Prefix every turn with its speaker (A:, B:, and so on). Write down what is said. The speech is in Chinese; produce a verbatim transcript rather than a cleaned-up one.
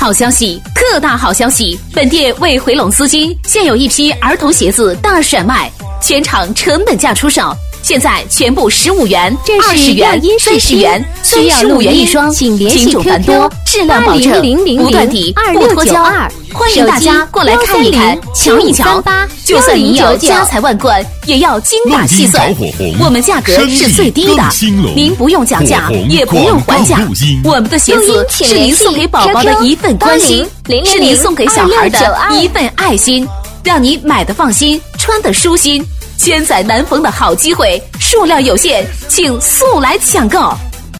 A: 好消息，特大好消息！本店为回笼资金，现有一批儿童鞋子大甩卖，全场成本价出售。现在全部十五元、二十元、三十元、三十五元一双，
B: 请联系
A: Q Q 质量保证，不断底，不脱胶。欢迎大家过来看一看，瞧一瞧。就算你有家财万贯，也要精打细算。我们价格是最低的，您不用讲价，也不用还价。我们的鞋子是您送给宝宝的一份关心，是您送给小孩的一份爱心，让你买的放心，穿的舒心。千载难逢的好机会，数量有限，请速来抢购。